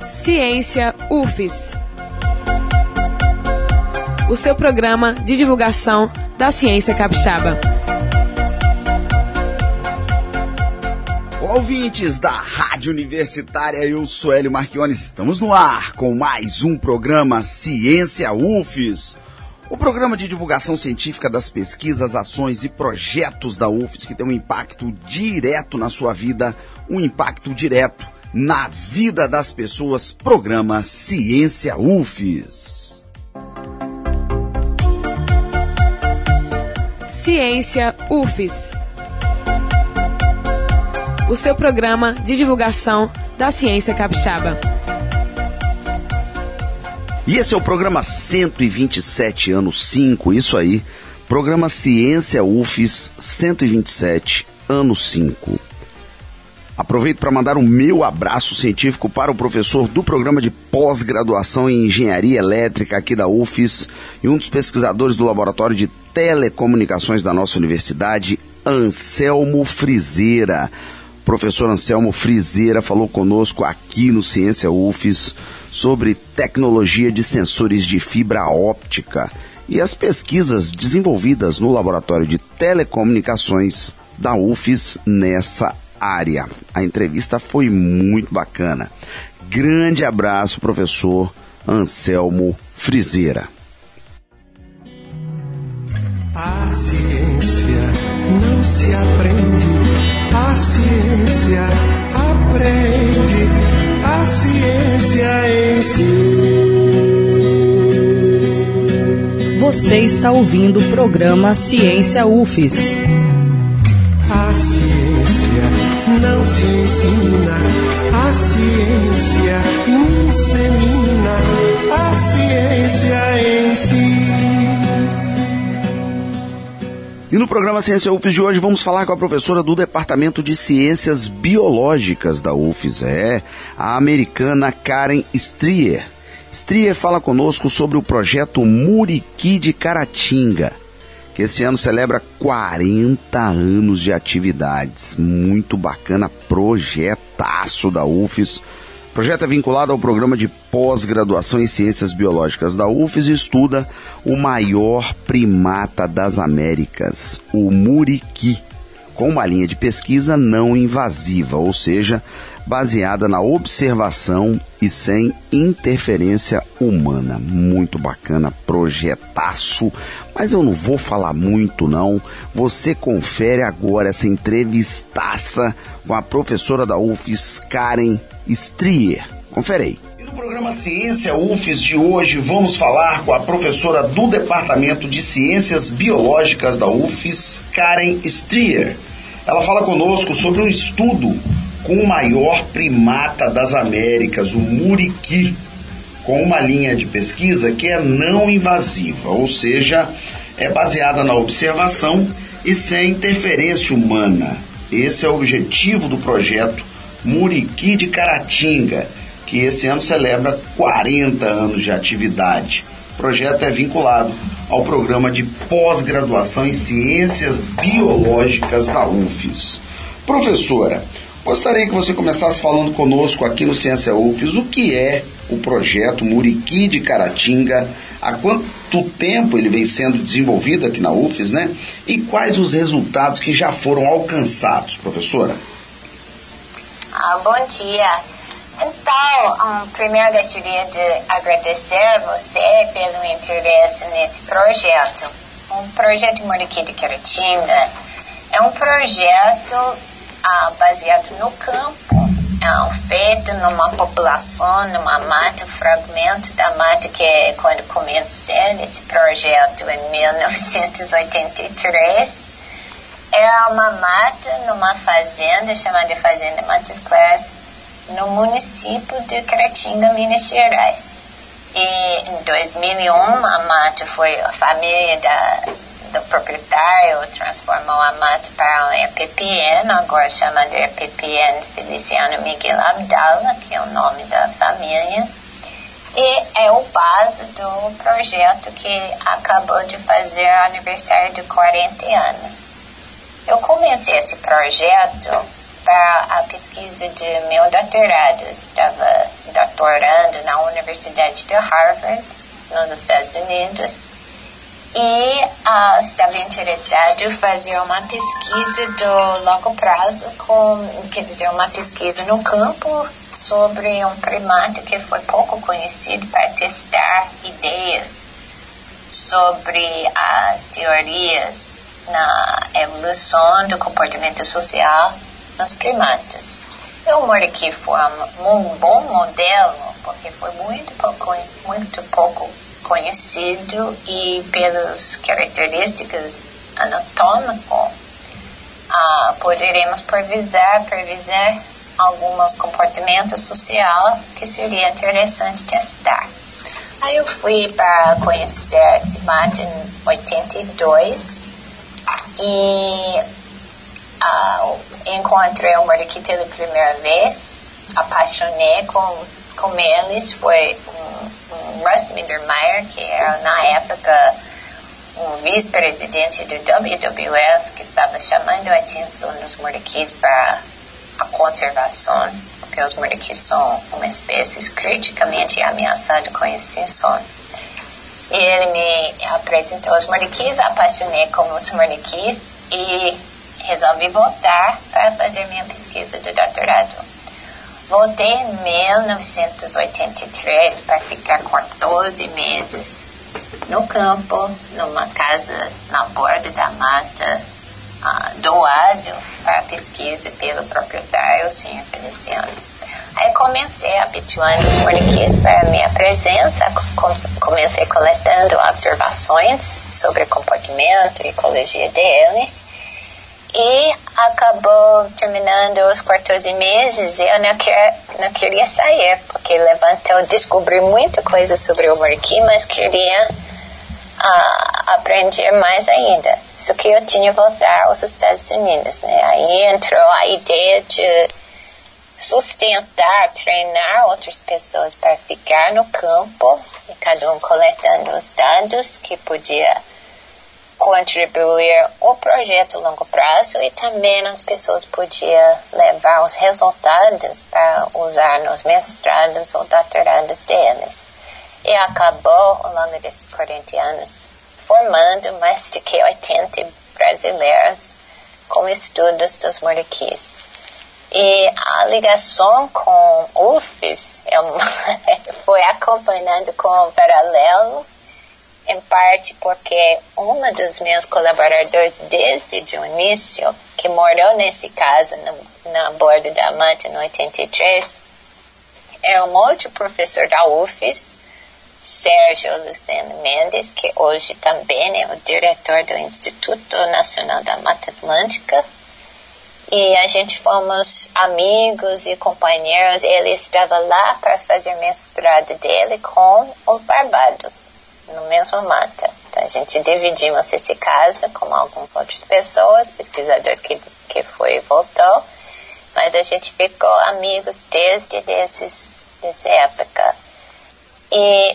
Ciência UFES, o seu programa de divulgação da ciência capixaba. Ouvintes da Rádio Universitária, eu sou Hélio Marchione, estamos no ar com mais um programa Ciência UFES, o programa de divulgação científica das pesquisas, ações e projetos da UFES que tem um impacto direto na sua vida, um impacto direto na vida das pessoas. Programa Ciência UFES. Ciência UFES, o seu programa de divulgação da ciência capixaba. E esse é o programa 127, ano 5, isso aí, programa Ciência UFES 127, ano 5. Aproveito para mandar um meu abraço científico para o professor do programa de pós-graduação em Engenharia Elétrica aqui da UFES e um dos pesquisadores do Laboratório de Telecomunicações da nossa universidade, Anselmo Frizeira. O professor Anselmo Frizeira falou conosco aqui no Ciência UFES sobre tecnologia de sensores de fibra óptica e as pesquisas desenvolvidas no Laboratório de Telecomunicações da UFES nessa área. A entrevista foi muito bacana. Grande abraço, professor Anselmo Frizeira. A ciência não se aprende, a ciência aprende, a ciência ensina. Você está ouvindo o programa Ciência UFES. A ciência não se ensina, a ciência insemina, a ciência ensina. E no programa Ciência UFES de hoje vamos falar com a professora do Departamento de Ciências Biológicas da UFES, a americana Karen Strier. Strier fala conosco sobre o projeto Muriqui de Caratinga, que esse ano celebra 40 anos de atividades. Muito bacana, projetaço da UFES. O projeto é vinculado ao programa de pós-graduação em Ciências Biológicas da UFES e estuda o maior primata das Américas, o muriqui, com uma linha de pesquisa não invasiva, ou seja, baseada na observação e sem interferência humana. Muito bacana, projetaço, mas eu não vou falar muito não. Você confere agora essa entrevistaça com a professora da UFES, Karen Strier. Confere aí. E no programa Ciência UFES de hoje vamos falar com a professora do Departamento de Ciências Biológicas da UFES, Karen Strier. Ela fala conosco sobre um estudo com o maior primata das Américas, o muriqui, com uma linha de pesquisa que é não invasiva, ou seja, é baseada na observação e sem interferência humana. Esse é o objetivo do projeto Muriqui de Caratinga, que esse ano celebra 40 anos de atividade. O projeto é vinculado ao programa de pós-graduação em Ciências Biológicas da UFES. Professora, gostaria que você começasse falando conosco aqui no Ciência UFES o que é o projeto Muriqui de Caratinga, há quanto tempo ele vem sendo desenvolvido aqui na UFES, né? E quais os resultados que já foram alcançados, professora? Bom dia. Então, primeiro gostaria de agradecer a você pelo interesse nesse projeto. O projeto Muriqui de Caratinga é um projeto baseado no campo, feito numa população, numa mata, fragmento da mata que é quando comecei esse projeto em 1983. Era uma mata numa fazenda chamada Fazenda Matas Claras, no município de Caratinga, Minas Gerais. E em 2001 a mata foi a família do proprietário transformou a mata para um EPPN, agora chamado EPPN Feliciano Miguel Abdala, que é o nome da família. E é o base do projeto que acabou de fazer aniversário de 40 anos. Eu comecei esse projeto para a pesquisa de meu doutorado. Estava doutorando na Universidade de Harvard, nos Estados Unidos, e estava interessado em fazer uma pesquisa do longo prazo, uma pesquisa no campo sobre um primata que foi pouco conhecido, para testar ideias sobre as teorias na evolução do comportamento social nos primatas. E o muriqui foi um bom modelo, porque foi muito pouco conhecido, e pelas características anatômicas poderemos previsar alguns comportamentos sociais que seria interessante testar. Aí eu fui para conhecer esse mato em 82 e encontrei o muriqui pela primeira vez, apaixonei com eles. Foi Russ Mittermeier, que era na época um vice-presidente do WWF, que estava chamando a atenção dos muriquis para a conservação, porque os muriquis são uma espécie criticamente ameaçada com extinção. E ele me apresentou os muriquis, apaixonei com os muriquis e resolvi voltar para fazer minha pesquisa de doutorado. Voltei em 1983 para ficar 14 meses no campo, numa casa na borda da mata, doado para pesquisa pelo proprietário, o Sr. Feliciano. Aí comecei habituando os muriquis para a minha presença, comecei coletando observações sobre o comportamento e ecologia deles, e acabou terminando os 14 meses e eu não queria sair, porque descobri muita coisa sobre o muriqui, mas queria aprender mais ainda. Isso que eu tinha que voltar aos Estados Unidos, né? Aí entrou a ideia de sustentar, treinar outras pessoas para ficar no campo, e cada um coletando os dados que podia contribuir ao projeto a longo prazo, e também as pessoas podiam levar os resultados para usar nos mestrados ou doutorados deles. E acabou, ao longo desses 40 anos, formando mais de que 80 brasileiros com estudos dos muriquis. E a ligação com o UFES foi acompanhando com um paralelo, em parte porque um dos meus colaboradores desde o início, que morou nesse casa na borda da mata em 83, era um outro professor da UFES, Sérgio Luceno Mendes, que hoje também é o diretor do Instituto Nacional da Mata Atlântica. E a gente fomos amigos e companheiros. Ele estava lá para fazer mestrado dele com os barbados, no mesmo mata. Então a gente dividimos esse casa com algumas outras pessoas, pesquisadores que foi e voltou, mas a gente ficou amigos desde essa época. E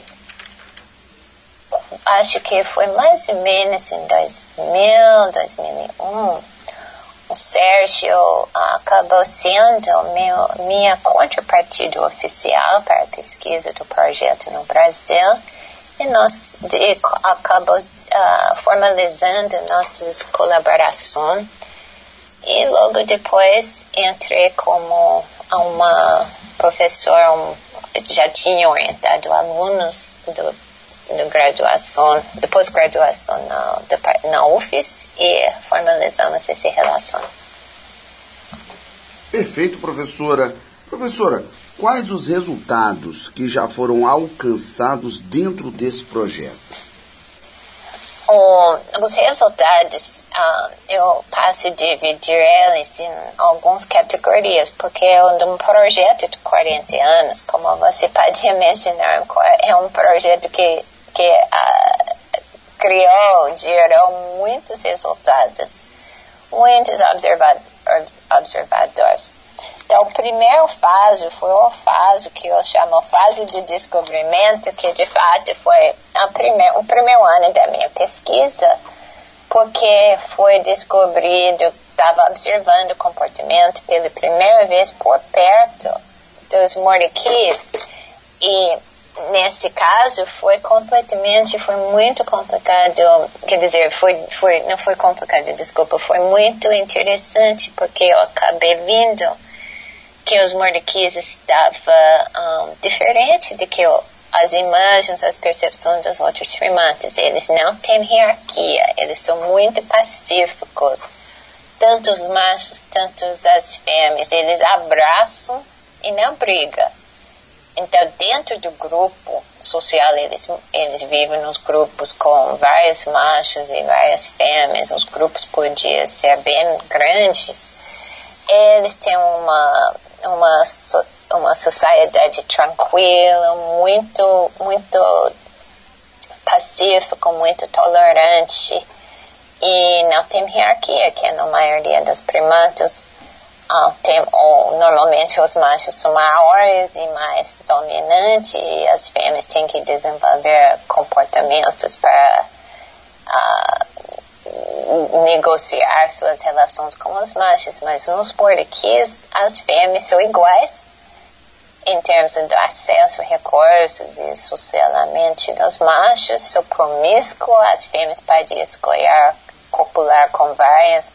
acho que foi mais ou menos em 2000, 2001, o Sérgio acabou sendo minha contrapartida oficial para a pesquisa do projeto no Brasil, e nós acabamos formalizando nossas colaborações, e logo depois entrei como uma professora, já tinha orientado alunos de graduação, de pós-graduação na UFES, e formalizamos essa relação. Perfeito, professora. Professora, quais os resultados que já foram alcançados dentro desse projeto? Os resultados, eu passo a dividir eles em algumas categorias, porque é um projeto de 40 anos, como você pode imaginar, é um projeto que gerou muitos resultados, muitos observadores. Então, a primeira fase foi a fase que eu chamo fase de descobrimento, que de fato foi o primeiro ano da minha pesquisa, porque foi descobrido, estava observando o comportamento pela primeira vez por perto dos muriquis, E nesse caso foi muito complicado, quer dizer, não foi complicado, desculpa, foi muito interessante, porque eu acabei vendo que os Mordequis estavam diferente de que as imagens, as percepções dos outros primatas. Eles não têm hierarquia, eles são muito pacíficos, tanto os machos, tanto as fêmeas, eles abraçam e não brigam. Então, dentro do grupo social, eles vivem nos grupos com vários machos e várias fêmeas. Os grupos podiam ser bem grandes. Eles têm uma sociedade tranquila, muito pacífica, muito tolerante. E não tem hierarquia, que na maioria dos primatas. Normalmente os machos são maiores e mais dominantes, e as fêmeas têm que desenvolver comportamentos para negociar suas relações com os machos. Mas nos Mordequis, as fêmeas são iguais em termos do acesso a recursos e socialmente dos machos. São promíscuos, as fêmeas podem escolher copular com várias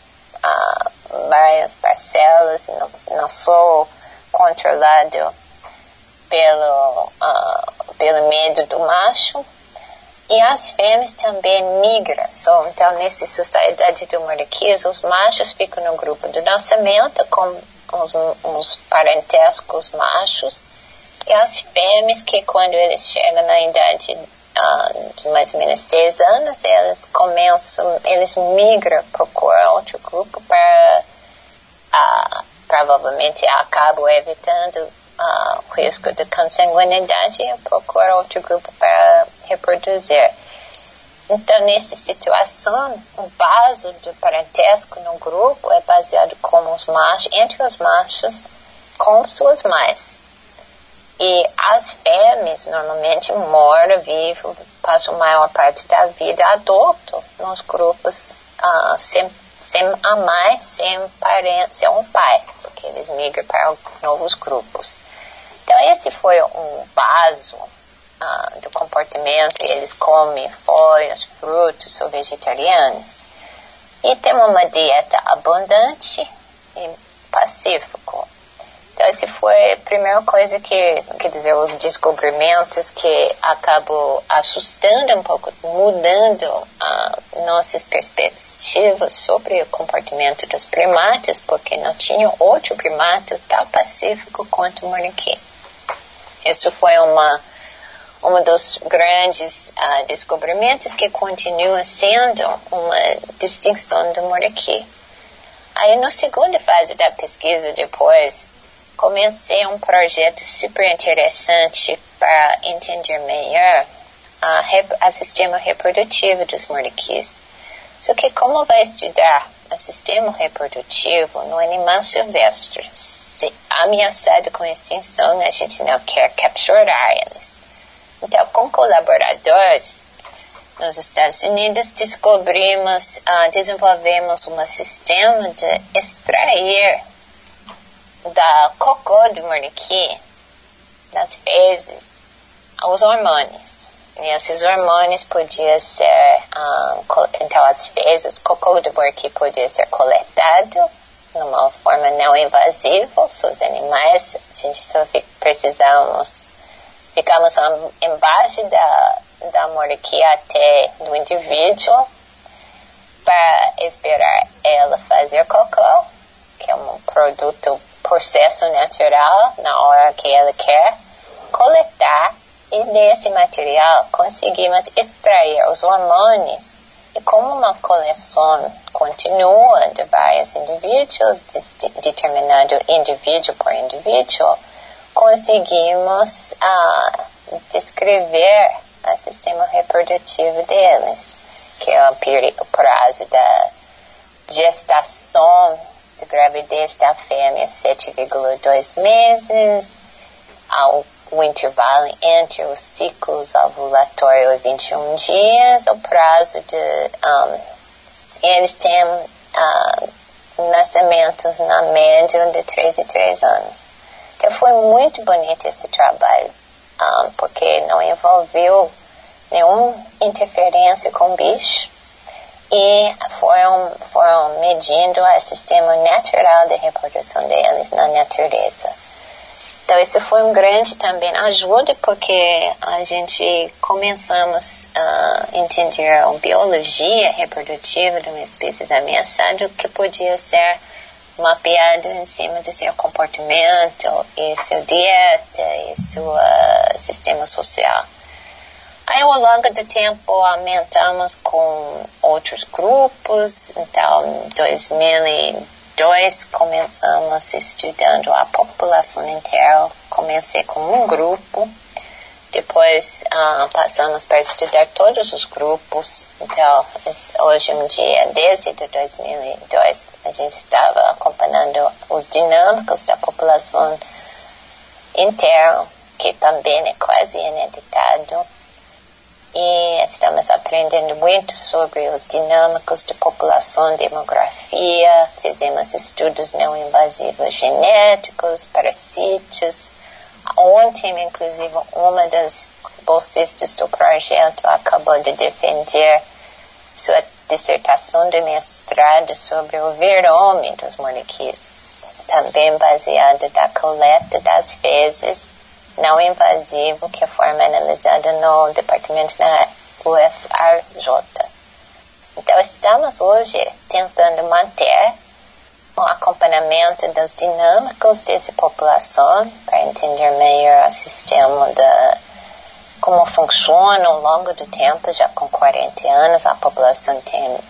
parcelas, não sou controlado pelo medo do macho. E as fêmeas também migram. Então, nessa sociedade do Mordequis, os machos ficam no grupo do nascimento com uns parentescos machos, e as fêmeas, que quando eles chegam na idade de mais ou menos 6 anos, eles migram, procuram outro grupo para provavelmente acabam evitando o risco de consanguinidade e procuram outro grupo para reproduzir. Então, nessa situação, o base do parentesco no grupo é baseado entre os machos com suas mães. E as fêmeas normalmente vivem, passam a maior parte da vida adulto nos grupos sem a mãe, sem parente, sem um pai, porque eles migram para novos grupos. Então, esse foi um base do comportamento. Eles comem folhas, frutos, são vegetarianos. E tem uma dieta abundante e pacífico. Então, essa foi a primeira coisa quer dizer, os descobrimentos que acabam assustando um pouco, mudando nossas perspectivas sobre o comportamento dos primatas, porque não tinha outro primata tão pacífico quanto o Mordequi. Isso foi um dos grandes descobrimentos que continua sendo uma distinção do Mordequi. Aí, na segunda fase da pesquisa, depois, comecei um projeto super interessante para entender melhor o sistema reprodutivo dos Mordequis. Só que como vai estudar o sistema reprodutivo no animal silvestre, se ameaçado com extinção, a gente não quer capturar eles. Então, com colaboradores nos Estados Unidos, desenvolvemos um sistema de extrair da cocô do Mordequi, das fezes, os hormônios. E esses hormônios podiam ser, então as fezes, o cocô do Mordequi podia ser coletado de uma forma não invasiva. Os animais, a gente só ficamos embaixo da Mordequi até do indivíduo para esperar ela fazer cocô, que é um processo natural, na hora que ela quer coletar, e desse material conseguimos extrair os hormônios. E como uma coleção continua de vários indivíduos, determinado indivíduo por indivíduo, conseguimos descrever o sistema reprodutivo deles, que é o prazo da gestação de gravidez da fêmea, 7,2 meses, o intervalo entre os ciclos ovulatórios é 21 dias, o prazo de... eles têm nascimentos na média de 3 e 3 anos. Então foi muito bonito esse trabalho. porque não envolveu nenhuma interferência com o bicho, e foram medindo o sistema natural de reprodução deles na natureza. Então, isso foi um grande também ajuda, porque a gente começamos a entender a biologia reprodutiva de uma espécie ameaçada, que podia ser mapeado em cima do seu comportamento, e sua dieta, e seu sistema social. Aí, ao longo do tempo, aumentamos com outros grupos. Então, em 2002, começamos estudando a população inteira. Comecei com um grupo, depois passamos para estudar todos os grupos. Então, hoje em dia, desde 2002, a gente estava acompanhando os dinâmicos da população inteira, que também é quase ineditado. E estamos aprendendo muito sobre os dinâmicos de população, demografia, fizemos estudos não invasivos genéticos, para sítios. Ontem, inclusive, uma das bolsistas do projeto acabou de defender sua dissertação de mestrado sobre o verome dos muriquis, também baseado na coleta das fezes não invasivo, que foi analisada no departamento da UFRJ. Então, estamos hoje tentando manter o acompanhamento das dinâmicas dessa população para entender melhor o sistema como funciona ao longo do tempo. Já com 40 anos, a população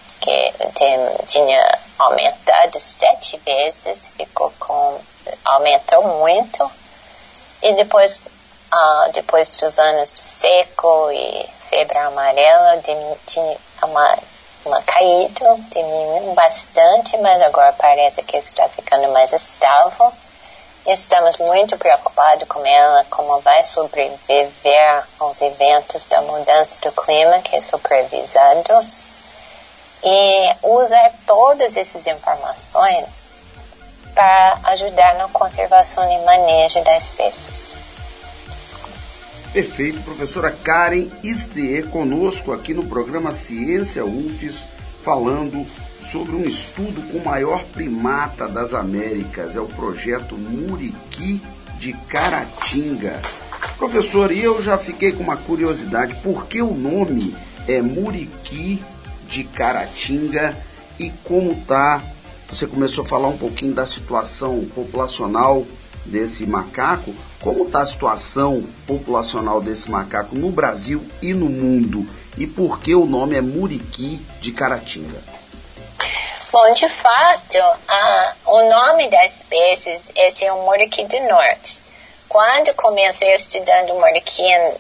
tinha aumentado 7 vezes, aumentou muito. E depois dos anos de seco e febre amarela, tinha caído, diminuiu bastante, mas agora parece que está ficando mais estável. E estamos muito preocupados com ela, como vai sobreviver aos eventos da mudança do clima que são previsados, e usar todas essas informações para ajudar na conservação e manejo das espécies. Perfeito, professora Karen Istrier conosco aqui no programa Ciência UFES, falando sobre um estudo com o maior primata das Américas, é o projeto Muriqui de Caratinga. Professor, e eu já fiquei com uma curiosidade, por que o nome é Muriqui de Caratinga e como está? Você começou a falar um pouquinho da situação populacional desse macaco. Como está a situação populacional desse macaco no Brasil e no mundo? E por que o nome é Muriqui de Caratinga? Bom, de fato, o nome da espécie é o Muriqui do Norte. Quando comecei estudando o Muriqui em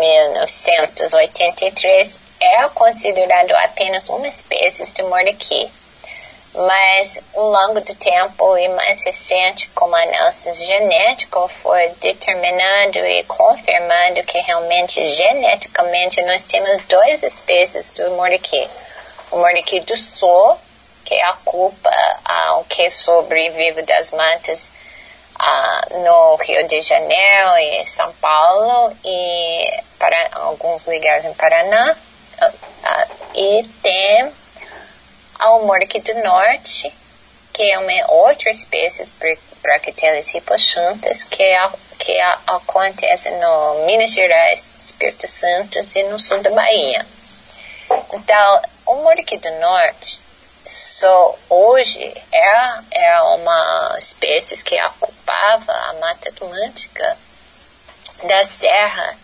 1983, era considerado apenas uma espécie de Muriqui. Mas, ao longo do tempo e mais recente, com a análise genética, foi determinado e confirmado que realmente, geneticamente, nós temos 2 espécies do Muriqui. O Muriqui do Sul, que ocupa o que sobrevive das matas no Rio de Janeiro e São Paulo, e para alguns lugares em Paraná, e tem o Muriqui do Norte, que é uma outra espécie Brachyteles hipoxanthus, que acontece no Minas Gerais, Espírito Santo e no sul da Bahia. Então, o Muriqui do Norte hoje é uma espécie que ocupava a Mata Atlântica da Serra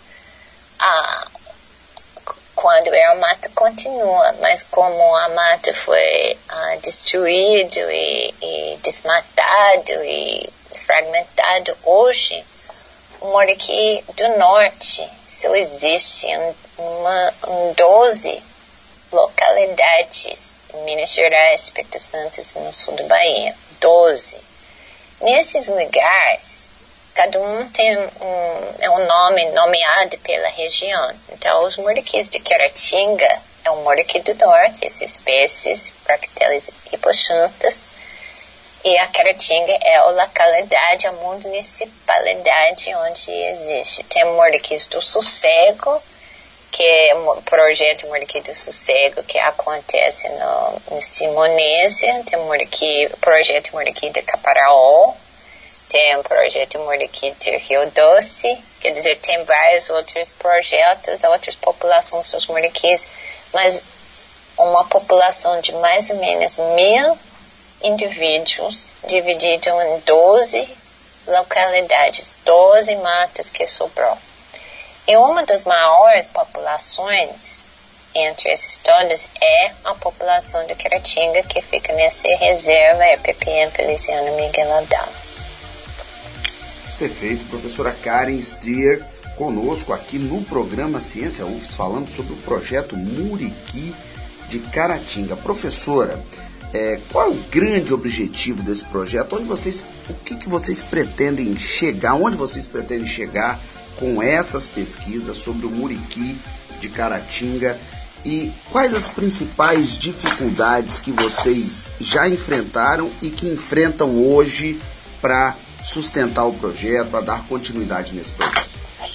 quando a mata continua, mas como a mata foi destruído e desmatado e fragmentado hoje, o Muriqui do Norte só existe em 12 localidades, em Minas Gerais, Espírito Santo e no sul da Bahia. 12. Nesses lugares, cada um tem um nome nomeado pela região. Então, os muriquis de Caratinga é o Muriqui do Norte, essa espécie, Brachyteles hipoxanthus. E a Caratinga é a localidade, a municipalidade onde existe. Tem Muriquis do Sossego, que é o projeto Muriqui do Sossego, que acontece no Simonésia. Tem o projeto Muriqui de Caparaó. Tem o projeto Muriqui de Rio Doce. Quer dizer, tem vários outros projetos, outras populações dos Muriquis, mas uma população de mais ou menos 1.000 indivíduos dividido em 12 localidades, 12 matas que sobrou. E uma das maiores populações entre esses todos é a população de Caratinga, que fica nessa reserva, é PPM Feliciano Miguel Adão. Perfeito, professora Karen Strier conosco aqui no programa Ciência UFES, falando sobre o projeto Muriqui de Caratinga. Professora, qual é o grande objetivo desse projeto? O que vocês pretendem chegar? Onde vocês pretendem chegar com essas pesquisas sobre o Muriqui de Caratinga? E quais as principais dificuldades que vocês já enfrentaram e que enfrentam hoje para sustentar o projeto, para dar continuidade nesse projeto?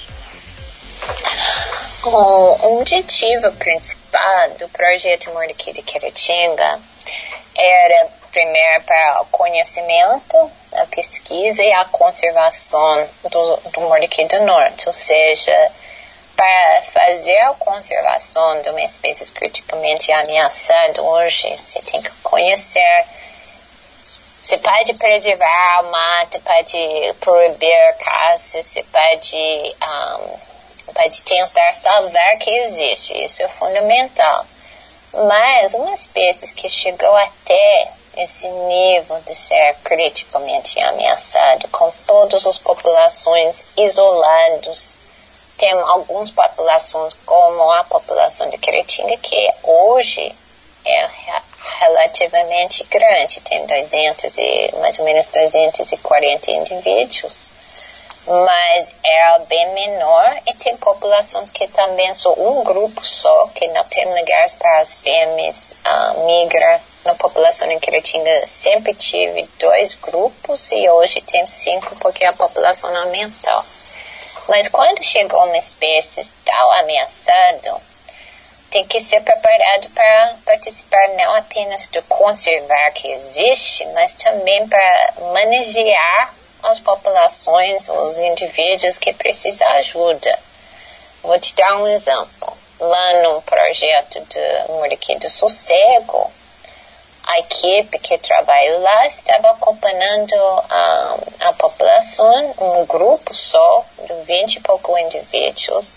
O objetivo principal do projeto Muriqui de Caratinga era, primeiro, para o conhecimento, a pesquisa e a conservação do Muriqui do Norte, ou seja, para fazer a conservação de uma espécie criticamente ameaçada hoje, você tem que conhecer. Você pode preservar a mata, pode proibir a caça, você pode tentar salvar que existe, isso é fundamental. Mas uma espécie que chegou até esse nível de ser criticamente ameaçado, com todas as populações isoladas, tem algumas populações, como a população de Caratinga, que hoje é relativamente grande, tem mais ou menos 240 indivíduos, mas é bem menor, e tem populações que também são um grupo só, que não tem lugares para as fêmeas migrar. Na população em Caratinga sempre tive 2 grupos e hoje tem 5 porque a população aumentou. Mas quando chegou uma espécie tão ameaçada, tem que ser preparado para participar não apenas de conservar que existe, mas também para manejar as populações, os indivíduos que precisam de ajuda. Vou te dar um exemplo. Lá no projeto de Muriqui do Sossego, a equipe que trabalha lá estava acompanhando a população, um grupo só, de 20 e poucos indivíduos,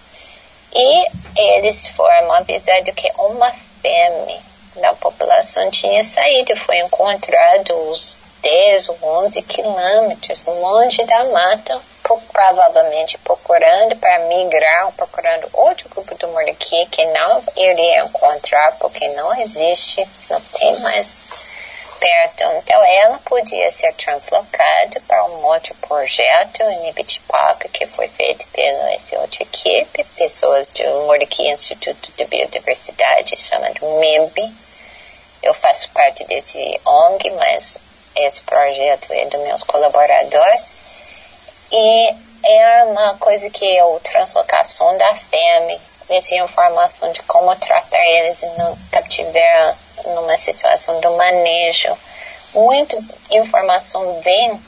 e eles foram avisados que uma fêmea da população tinha saído, foi encontrado uns 10 ou 11 quilômetros longe da mata, provavelmente procurando para migrar, procurando outro grupo do Muriqui que não iria encontrar porque não existe, não tem mais perto. Então ela podia ser translocada para um outro projeto em Ibitipoca, que foi feito pela essa outra equipe, pessoas do Muriqui Instituto de Biodiversidade, chamado MIB. Eu faço parte desse ONG, mas esse projeto é dos meus colaboradores. E é uma coisa que a translocação da fêmea, essa informação de como tratar eles no cativeiro, numa situação do manejo. Muita informação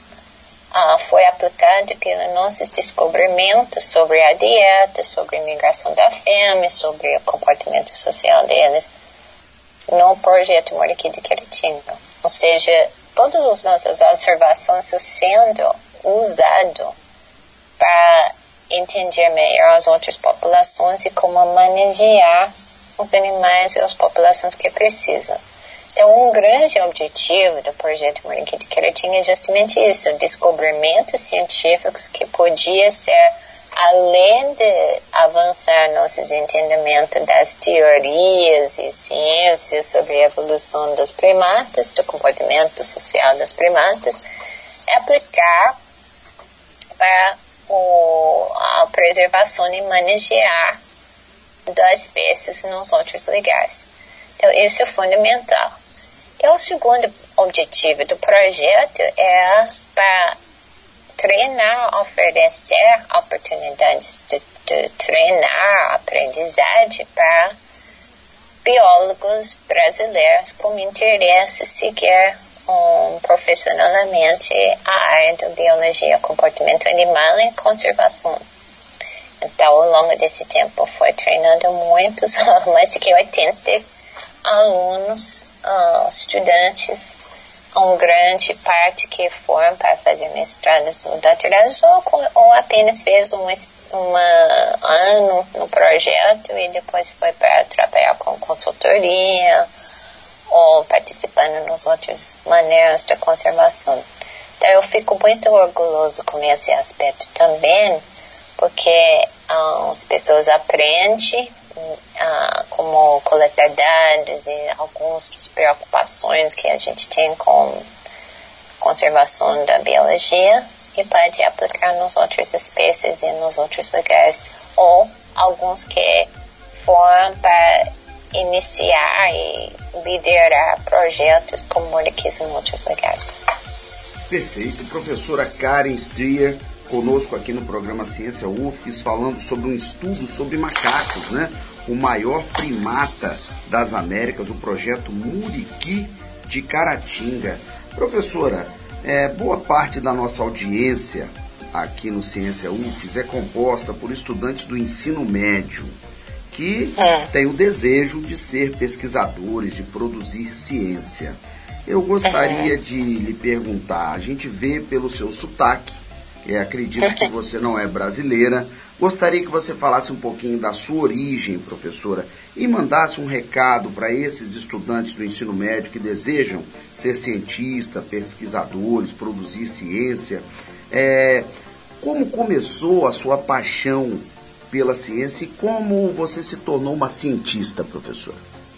foi aplicada pelos nossos descobrimentos sobre a dieta, sobre a migração da fêmea, sobre o comportamento social deles no projeto Muriqui de Caratinga. Ou seja, todas as nossas observações estão sendo usadas para entender melhor as outras populações e como manejar os animais e as populações que precisam. Então, um grande objetivo do projeto Muriqui de Caratinga é justamente isso, descobrimentos científicos que podia ser, além de avançar nossos entendimentos das teorias e ciências sobre a evolução dos primatas, do comportamento social dos primatas, aplicar para a preservação e manejar das espécies nos outros lugares. Então, isso é fundamental. E o segundo objetivo do projeto é para treinar, oferecer oportunidades de treinar, aprendizagem para biólogos brasileiros com interesse em seguir profissionalmente a área de biologia, comportamento animal e conservação. Então, ao longo desse tempo, foi treinando muitos, mais de 80 alunos, estudantes, uma grande parte que foram para fazer mestrados no doutorado ou apenas fez um ano no projeto e depois foi para trabalhar com consultoria ou participando nas outras maneiras de conservação. Então eu fico muito orgulhoso com esse aspecto também, porque as pessoas aprendem como coletar dados e algumas das preocupações que a gente tem com conservação da biologia e pode aplicar nas outras espécies e nos outros lugares, ou alguns que foram para iniciar e liderar projetos como moleques em outros lugares. Perfeito. Professora Karen Strier, conosco aqui no programa Ciência UFES, falando sobre um estudo sobre macacos, né? O maior primata das Américas, o projeto Muriqui de Caratinga. Professora, boa parte da nossa audiência aqui no Ciência UFES é composta por estudantes do ensino médio que têm o desejo de ser pesquisadores, de produzir ciência. Eu gostaria de lhe perguntar, a gente vê pelo seu sotaque, acredito que você não é brasileira, gostaria que você falasse um pouquinho da sua origem, professora, e mandasse um recado para esses estudantes do ensino médio que desejam ser cientistas, pesquisadores, produzir ciência. Como começou a sua paixão pela ciência e como você se tornou uma cientista, professora?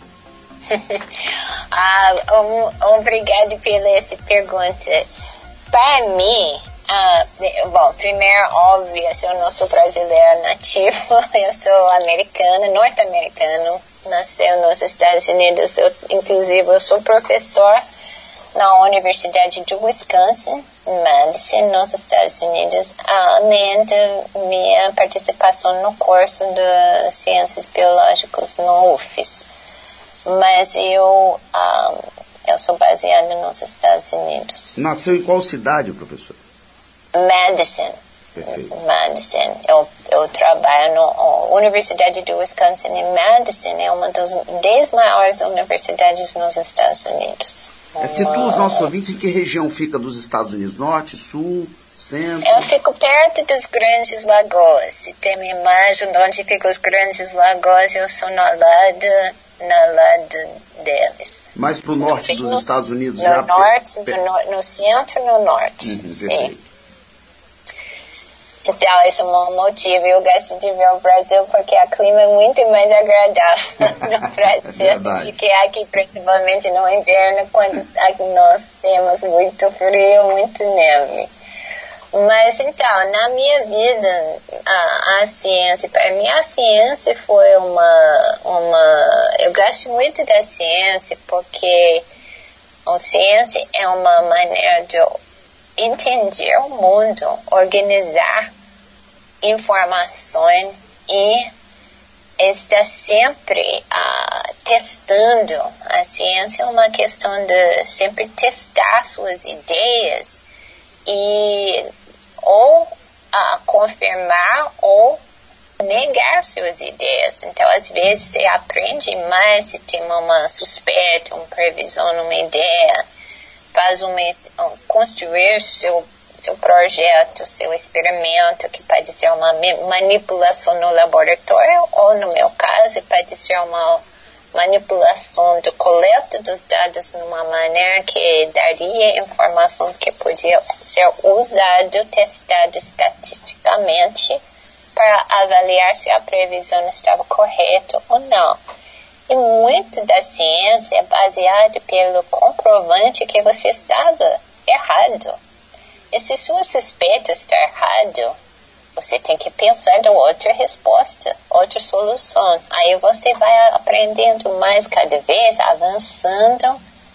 Obrigada pela essa pergunta. Para mim, bom, primeiro, óbvio, eu não sou brasileira nativo, eu sou americana, norte-americano, nasceu nos Estados Unidos, inclusive eu sou professor na Universidade de Wisconsin, Madison, nos Estados Unidos, além de minha participação no curso de Ciências Biológicas no UFES. Mas eu sou baseada nos Estados Unidos. Nasceu em qual cidade, professor? Madison. Perfeito. Madison. Eu trabalho na Universidade de Wisconsin em Madison, é uma das 10 maiores universidades nos Estados Unidos. Situa os nossos ouvintes em que região fica dos Estados Unidos? Norte, Sul, Centro? Eu fico perto dos Grandes Lagos. Se tem uma imagem de onde ficam os Grandes Lagos, eu sou no lado deles. Mais para o norte dos Estados Unidos? No norte, no centro e no norte, sim. Perfeito. Então, esse é um motivo. Eu gosto de ver o Brasil porque o clima é muito mais agradável no Brasil do que aqui, principalmente no inverno, quando aqui nós temos muito frio, muito neve. Mas, então, na minha vida, a ciência, para mim, a ciência foi eu gosto muito da ciência porque a ciência é uma maneira de entender o mundo, organizar informações e está sempre testando. A ciência é uma questão de sempre testar suas ideias e ou confirmar ou negar suas ideias. Então, às vezes, você aprende mais se tem uma suspeita, uma previsão, uma ideia, faz construir seu projeto, seu experimento, que pode ser uma manipulação no laboratório, ou no meu caso, pode ser uma manipulação de coleta dos dados numa maneira que daria informações que podiam ser usadas, testadas estatisticamente para avaliar se a previsão estava correta ou não. E muito da ciência é baseada pelo comprovante que você estava errado. E se sua suspeita está errada, você tem que pensar em outra resposta, outra solução. Aí você vai aprendendo mais cada vez, avançando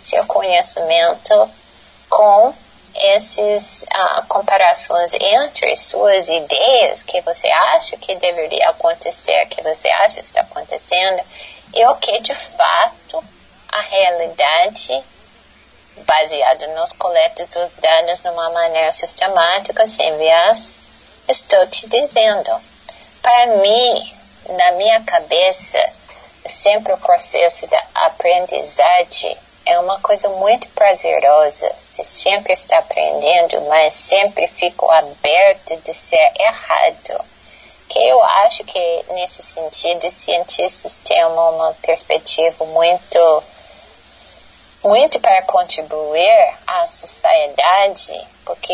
seu conhecimento com essas comparações entre suas ideias que você acha que deveria acontecer, que você acha que está acontecendo, e o que de fato a realidade, baseada nos coletas dos dados de uma maneira sistemática, sem viés, estou te dizendo. Para mim, na minha cabeça, sempre o processo da aprendizagem é uma coisa muito prazerosa. Você sempre está aprendendo, mas sempre fico aberto de ser errado. Que eu acho que, nesse sentido, os cientistas têm uma perspectiva muito para contribuir à sociedade, porque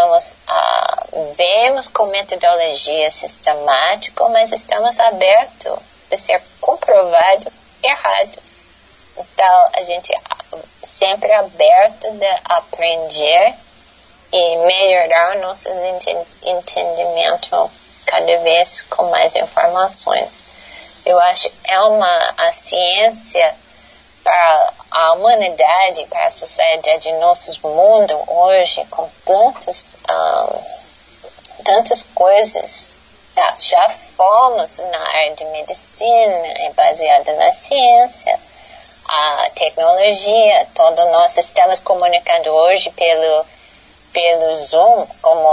vemos com metodologia sistemática, mas estamos abertos a ser comprovado errados. Então, a gente sempre aberto a aprender e melhorar nossos entendimentos cada vez com mais informações. Eu acho que a ciência para a humanidade, para a sociedade, nosso mundo hoje, com tantas coisas. Já fomos na área de medicina, é baseada na ciência, a tecnologia, nós estamos comunicando hoje pelo Zoom,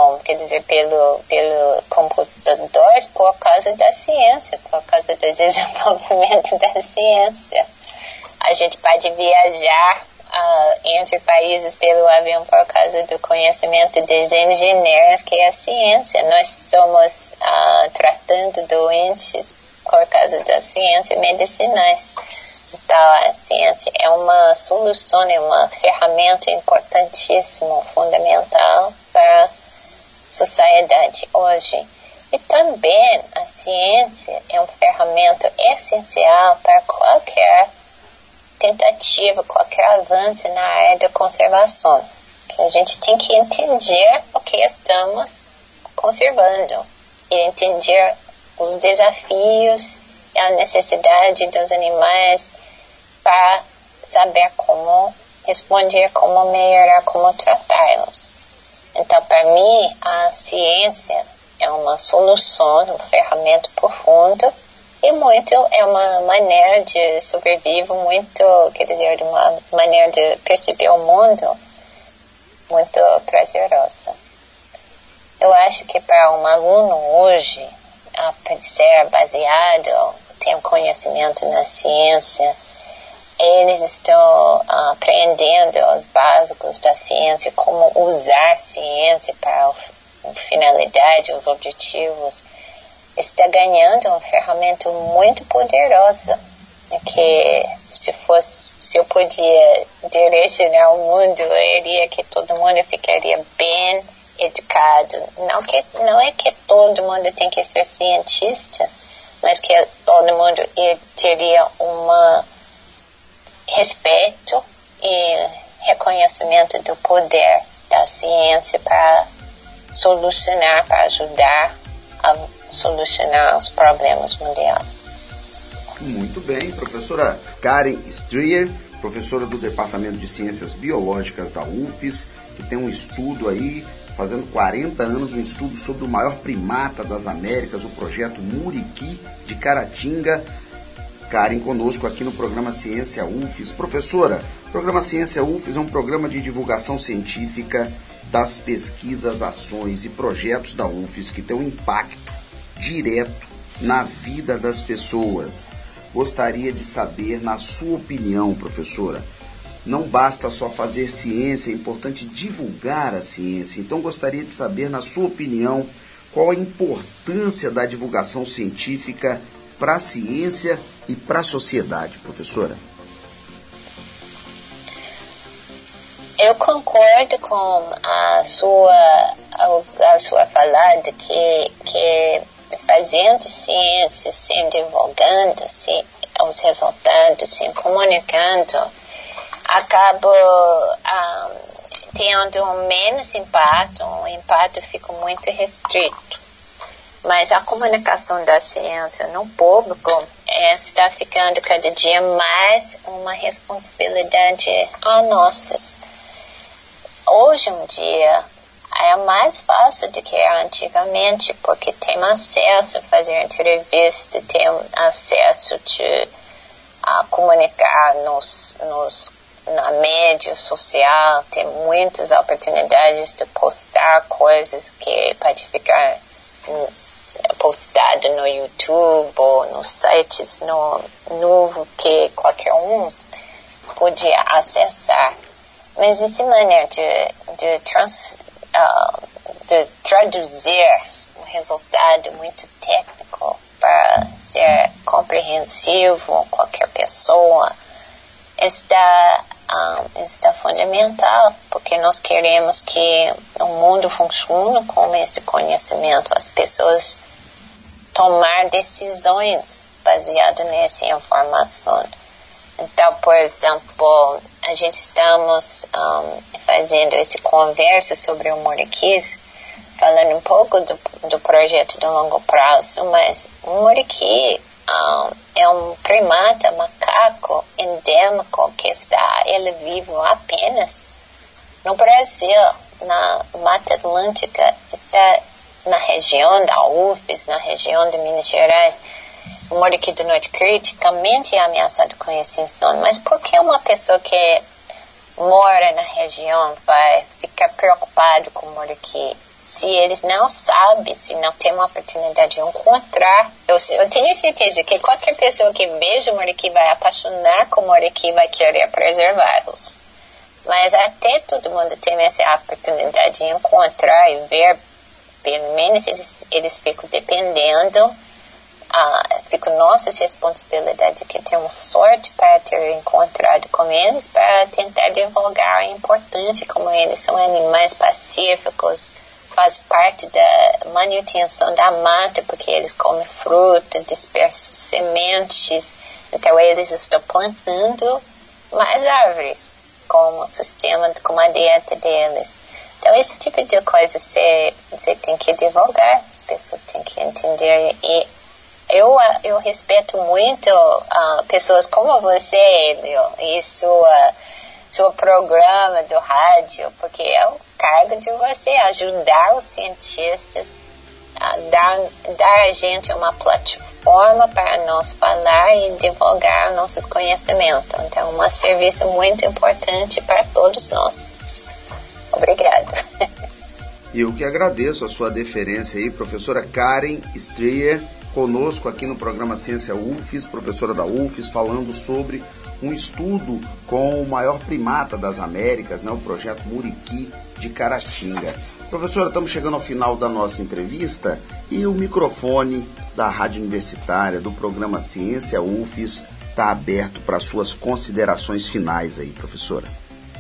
pelo computador, por causa da ciência, por causa do desenvolvimento da ciência. A gente pode viajar entre países pelo avião por causa do conhecimento dos engenheiros, que é a ciência. Nós estamos tratando doentes por causa da ciência medicinais. Então, a ciência é uma solução, é uma ferramenta importantíssima, fundamental para a sociedade hoje. E também a ciência é uma ferramenta essencial para qualquer tentativa, qualquer avanço na área da conservação. Que a gente tem que entender o que estamos conservando e entender os desafios e a necessidade dos animais para saber como responder, como melhorar, como tratá-los. Então, para mim, a ciência é uma solução, uma ferramenta profunda e muito é uma maneira de sobreviver, de uma maneira de perceber o mundo muito prazerosa. Eu acho que para um aluno hoje, ser baseado, ter um conhecimento na ciência, eles estão aprendendo os básicos da ciência, como usar a ciência para a finalidade, os objetivos. Está ganhando uma ferramenta muito poderosa, que se eu podia direcionar o mundo, eu diria que todo mundo ficaria bem educado. Não é que todo mundo tem que ser cientista, mas que todo mundo teria respeito e reconhecimento do poder da ciência para solucionar, para ajudar a solucionar os problemas mundiais. Muito bem, professora Karen Strier, professora do Departamento de Ciências Biológicas da UFES, que tem um estudo aí, fazendo 40 anos, um estudo sobre o maior primata das Américas, o projeto Muriqui de Caratinga. Karen conosco aqui no programa Ciência UFES. Professora, o programa Ciência UFES é um programa de divulgação científica das pesquisas, ações e projetos da UFES que tem um impacto direto na vida das pessoas. Gostaria de saber, na sua opinião, professora, não basta só fazer ciência, é importante divulgar a ciência. Então, gostaria de saber, na sua opinião, qual a importância da divulgação científica para a ciência e para a sociedade, professora? Eu concordo com a sua falada que fazendo ciência, sem divulgando os resultados, sem comunicando, acaba tendo um menos impacto, o impacto fica muito restrito. Mas a comunicação da ciência no público está ficando cada dia mais uma responsabilidade a nossas. Hoje em dia é mais fácil do que era antigamente, porque tem acesso a fazer entrevista, tem acesso a comunicar na mídia social, tem muitas oportunidades de postar coisas que pode ficar postado no YouTube ou nos sites novo que qualquer um podia acessar. Mas essa maneira de traduzir um resultado muito técnico para ser compreensivo qualquer pessoa está fundamental, porque nós queremos que o mundo funcione com esse conhecimento, as pessoas tomar decisões baseadas nessa informação. Então, por exemplo, a gente estamos fazendo essa conversa sobre o muriquis, falando um pouco do projeto de longo prazo, mas o muriqui é um primata, macaco endêmico que ele vive apenas no Brasil, na Mata Atlântica, está na região da UFES, na região de Minas Gerais. O muriqui do norte criticamente é ameaçado com extinção, mas por que uma pessoa que mora na região vai ficar preocupado com o muriqui? Se eles não sabem, se não tem uma oportunidade de encontrar, eu tenho certeza que qualquer pessoa que veja o muriqui vai apaixonar com o muriqui, vai querer preservá-los. Mas até todo mundo tem essa oportunidade de encontrar e ver, pelo menos eles ficam dependendo, fica nossa responsabilidade que temos sorte para ter encontrado com eles, para tentar divulgar a importância como eles são animais pacíficos, faz parte da manutenção da mata, porque eles comem fruta, dispersam sementes, então eles estão plantando mais árvores como sistema, como a dieta deles. Então esse tipo de coisa você tem que divulgar, as pessoas têm que entender. E eu respeito muito pessoas como você, Elio, e seu programa do rádio, porque é o cargo de você ajudar os cientistas a dar a gente uma plataforma para nós falar e divulgar nossos conhecimentos. Então, é um serviço muito importante para todos nós. Obrigada. Eu que agradeço a sua deferência aí, professora Karen Strayer, conosco aqui no programa Ciência UFES, professora da UFES, falando sobre um estudo com o maior primata das Américas, né, o projeto Muriqui de Caratinga. Professora, estamos chegando ao final da nossa entrevista e o microfone da Rádio Universitária, do programa Ciência UFES, está aberto para suas considerações finais aí, professora.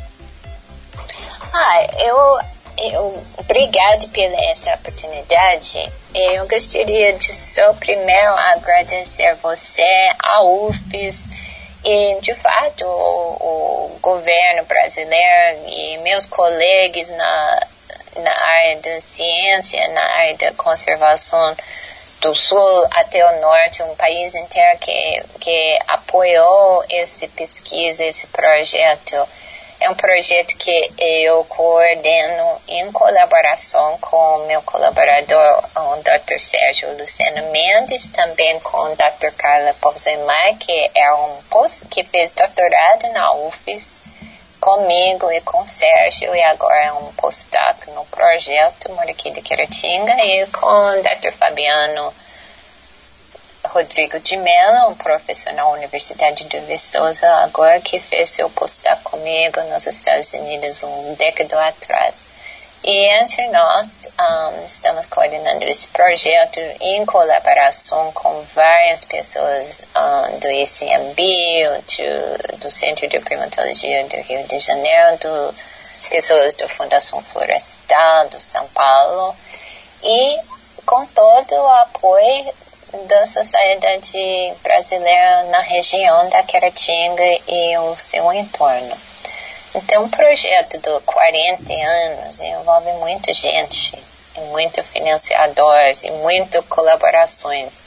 Obrigado pela essa oportunidade. Eu gostaria de só primeiro agradecer você, a UFES, e de fato o governo brasileiro e meus colegas na área da ciência, na área da conservação do sul até o norte, um país inteiro que apoiou essa pesquisa, esse projeto. É um projeto que eu coordeno em colaboração com meu colaborador, o Dr. Sérgio Luceno Mendes, também com o Dr. Carla Pozemar, que que fez doutorado na UFES, comigo e com o Sérgio, e agora é um postdoc no projeto Muriqui de Caratinga, e com o Dr. Fabiano Rodrigo de Mello, um professor na Universidade de Viçosa, agora que fez seu postdoc comigo nos Estados Unidos uma década atrás. E entre nós estamos coordenando esse projeto em colaboração com várias pessoas do ICMB, do Centro de Primatologia do Rio de Janeiro, pessoas da Fundação Florestal do São Paulo, e com todo o apoio da sociedade brasileira na região da Caratinga e o seu entorno. Então, um projeto de 40 anos envolve muita gente, e muito financiadores, e muitas colaborações.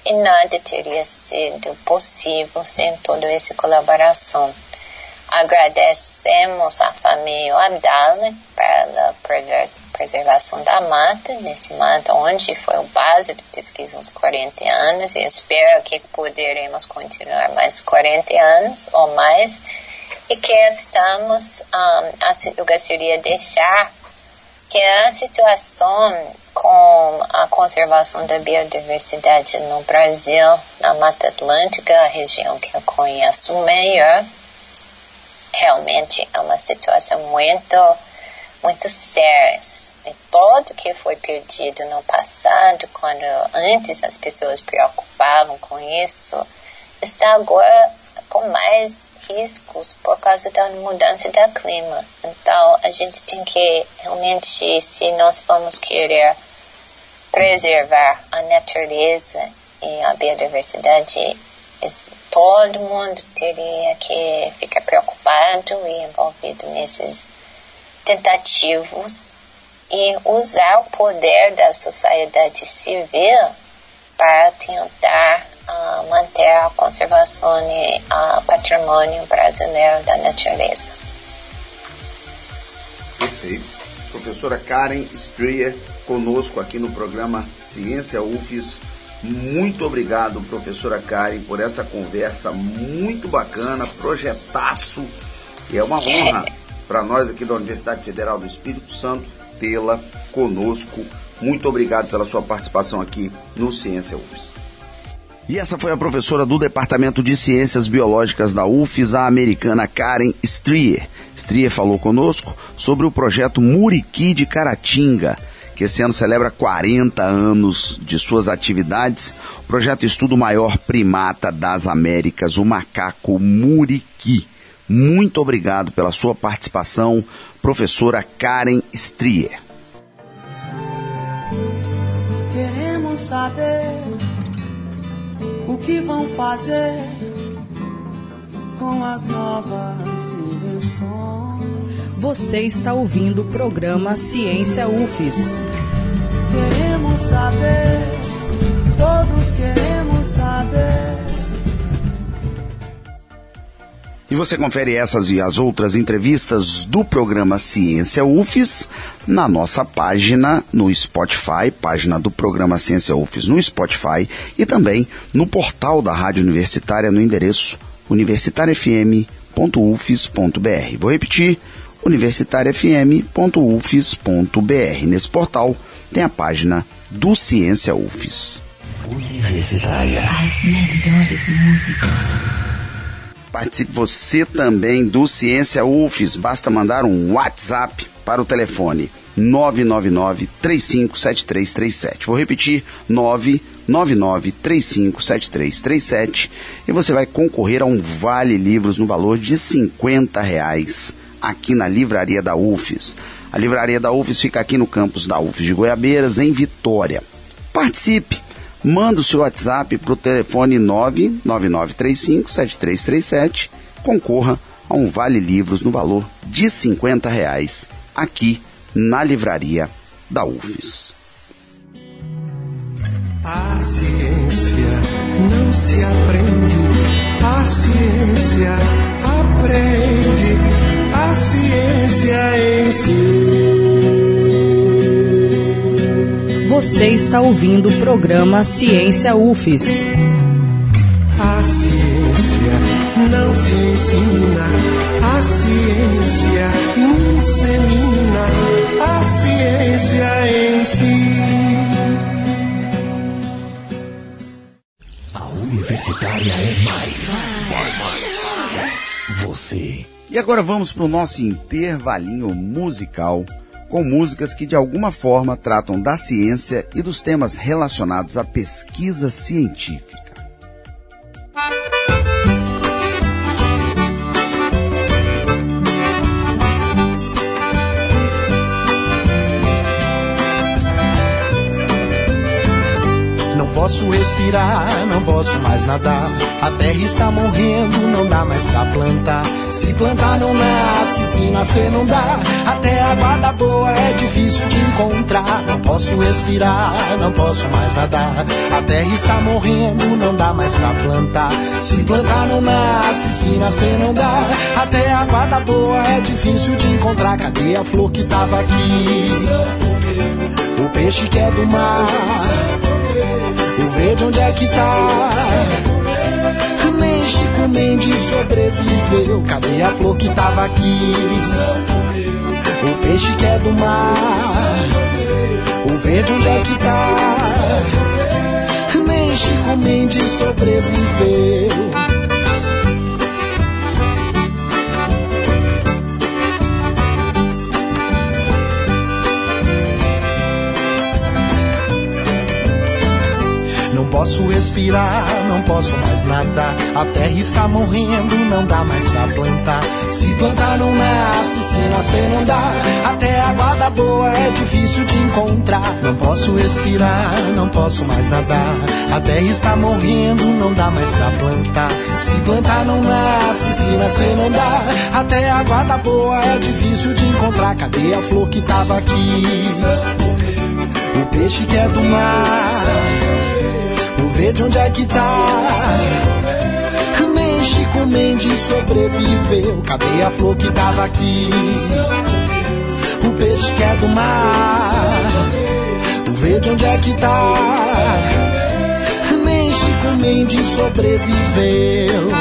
e nada teria sido possível sem toda essa colaboração. Agradecemos à família Abdala pela preservação da mata, nesse mata onde foi o base de pesquisa uns 40 anos, e espero que poderemos continuar mais 40 anos ou mais, e que estamos, eu gostaria de deixar que a situação com a conservação da biodiversidade no Brasil, na Mata Atlântica, a região que eu conheço melhor, realmente é uma situação muito séria. E tudo que foi perdido no passado, quando antes as pessoas preocupavam com isso, está agora com mais riscos por causa da mudança do clima. Então, a gente tem que realmente, se nós vamos querer preservar a natureza e a biodiversidade, todo mundo teria que ficar preocupado e envolvido nesses tentativas e usar o poder da sociedade civil para tentar manter a conservação e o patrimônio brasileiro da natureza. Perfeito. Professora Karen Strier, conosco aqui no programa Ciência UFES. Muito obrigado, professora Karen, por essa conversa muito bacana, projetaço. E é uma honra para nós aqui da Universidade Federal do Espírito Santo tê-la conosco. Muito obrigado pela sua participação aqui no Ciência UFES. E essa foi a professora do Departamento de Ciências Biológicas da UFES, a americana Karen Strier. Strier falou conosco sobre o projeto Muriqui de Caratinga, que esse ano celebra 40 anos de suas atividades. O projeto estuda o maior primata das Américas, o macaco Muriqui. Muito obrigado pela sua participação, professora Karen Strier. Queremos saber o que vão fazer com as novas invenções. Você está ouvindo o programa Ciência UFES. Queremos saber, todos queremos saber. E você confere essas e as outras entrevistas do programa Ciência UFES na nossa página no Spotify, página do programa Ciência UFES no Spotify, e também no portal da Rádio Universitária no endereço universitariafm.ufes.br. Vou repetir, universitariafm.ufes.br. Nesse portal tem a página do Ciência UFES. Universitária. As melhores músicas. Participe você também do Ciência UFES. Basta mandar um WhatsApp para o telefone 999-357337. Vou repetir, 999-357337. E você vai concorrer a um Vale Livros no valor de R$50 aqui na Livraria da UFES. A Livraria da UFES fica aqui no campus da UFES de Goiabeiras, em Vitória. Participe! Manda o seu WhatsApp para o telefone 999-357337. Concorra a um Vale Livros no valor de R$50 aqui na Livraria da UFES. A ciência não se aprende, a ciência aprende, a ciência ensina. Você está ouvindo o programa Ciência UFES. A ciência não se ensina, a ciência insemina, a ciência ensina. A Universitária é mais. Você. E agora vamos para o nosso intervalinho musical, com músicas que de alguma forma tratam da ciência e dos temas relacionados à pesquisa científica. posso respirar, não posso mais nadar. A terra está morrendo, não dá mais pra plantar. Se plantar não nasce, se nascer não dá. Até água da boa é difícil de encontrar. Não posso respirar, não posso mais nadar. A terra está morrendo, não dá mais pra plantar. Se plantar não nasce, se nascer não dá. Até água da boa é difícil de encontrar. Cadê a flor que tava aqui? O peixe que é do mar, o verde onde é que tá? Nem Chico Mendes sobreviveu. Cadê a flor que tava aqui? O peixe que é do mar, o verde onde é que tá? Nem Chico Mendes sobreviveu. Não posso respirar, não posso mais nadar. A terra está morrendo, não dá mais pra plantar. Se plantar não nasce, se nascer não dá. Até água da boa é difícil de encontrar. Não posso respirar, não posso mais nadar. A terra está morrendo, não dá mais pra plantar. Se plantar não nasce, se nascer não dá. Até água da boa é difícil de encontrar. Cadê a flor que tava aqui? O peixe que é do mar, o verde onde é que tá? Nem Chico Mendes sobreviveu. Cadê a flor que tava aqui? O peixe que é do mar, o verde onde é que tá? Nem Chico Mendes sobreviveu.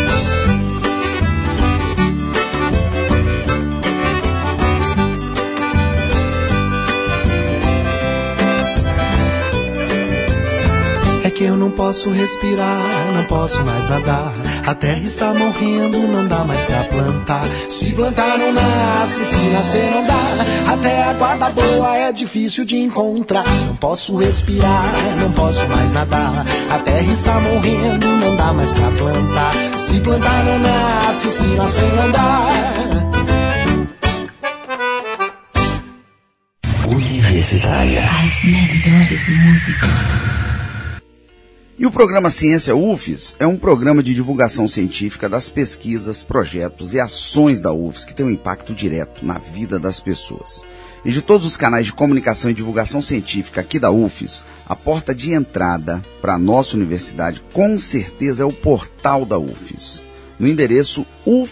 Que eu não posso respirar, não posso mais nadar. A terra está morrendo, não dá mais pra plantar. Se plantar não nasce, se nascer não dá. Até água da boa é difícil de encontrar. Não posso respirar, não posso mais nadar. A terra está morrendo, não dá mais pra plantar. Se plantar não nasce, se nascer não dá. Universitária. As melhores músicas. E o programa Ciência UFES é um programa de divulgação científica das pesquisas, projetos e ações da UFES que tem um impacto direto na vida das pessoas. E de todos os canais de comunicação e divulgação científica aqui da UFES, a porta de entrada para a nossa universidade com certeza é o portal da UFES, no endereço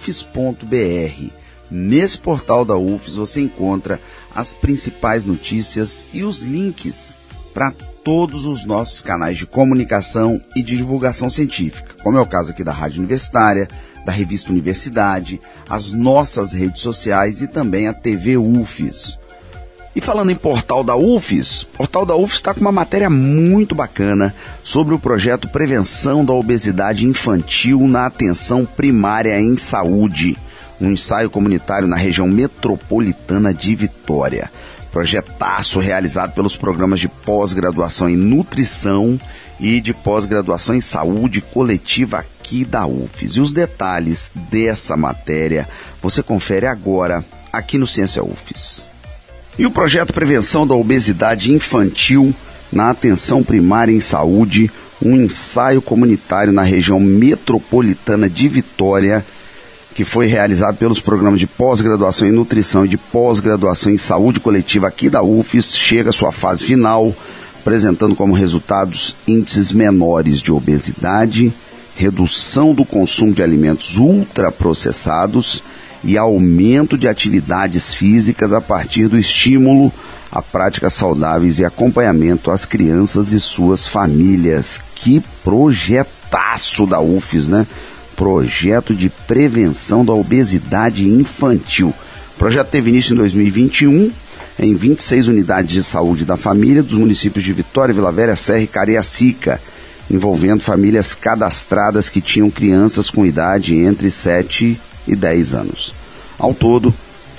ufes.br. Nesse portal da UFES você encontra as principais notícias e os links para todos os nossos canais de comunicação e de divulgação científica, como é o caso aqui da Rádio Universitária, da Revista Universidade, as nossas redes sociais e também a TV UFES. E falando em portal da UFES, o portal da UFES está com uma matéria muito bacana sobre o projeto Prevenção da Obesidade Infantil na Atenção Primária em Saúde, um ensaio comunitário na região metropolitana de Vitória. Projetaço realizado pelos programas de pós-graduação em nutrição e de pós-graduação em saúde coletiva aqui da UFES. E os detalhes dessa matéria você confere agora aqui no Ciência UFES. E o projeto Prevenção da Obesidade Infantil na Atenção Primária em Saúde, um ensaio comunitário na região metropolitana de Vitória, que foi realizado pelos programas de pós-graduação em nutrição e de pós-graduação em saúde coletiva aqui da UFES, chega à sua fase final, apresentando como resultados índices menores de obesidade, redução do consumo de alimentos ultraprocessados e aumento de atividades físicas a partir do estímulo a práticas saudáveis e acompanhamento às crianças e suas famílias. Que projetaço da UFES, né? Projeto de Prevenção da Obesidade Infantil. O projeto teve início em 2021 em 26 unidades de saúde da família dos municípios de Vitória, Vila Velha, Serra e Cariacica, envolvendo famílias cadastradas que tinham crianças com idade entre 7 e 10 anos. Ao todo,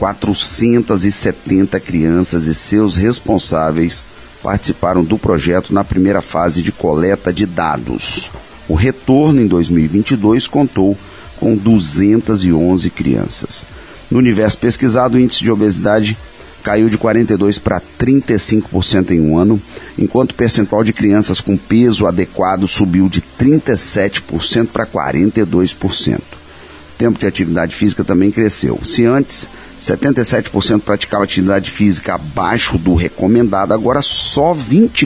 470 crianças e seus responsáveis participaram do projeto na primeira fase de coleta de dados. O retorno em 2022 contou com 211 crianças. No universo pesquisado, o índice de obesidade caiu de 42% para 35% em um ano, enquanto o percentual de crianças com peso adequado subiu de 37% para 42%. O tempo de atividade física também cresceu. Se antes 77% praticava atividade física abaixo do recomendado, agora só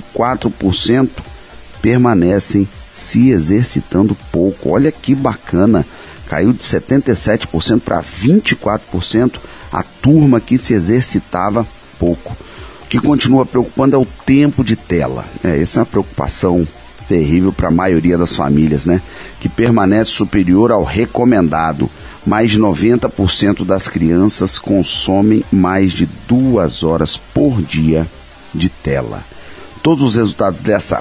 24% permanecem se exercitando pouco. Olha que bacana, caiu de 77% para 24% a turma que se exercitava pouco. O que continua preocupando é o tempo de tela. Essa é uma preocupação terrível para a maioria das famílias, né? Que permanece superior ao recomendado. Mais de 90% das crianças consomem mais de 2 horas por dia de tela. Todos os resultados dessa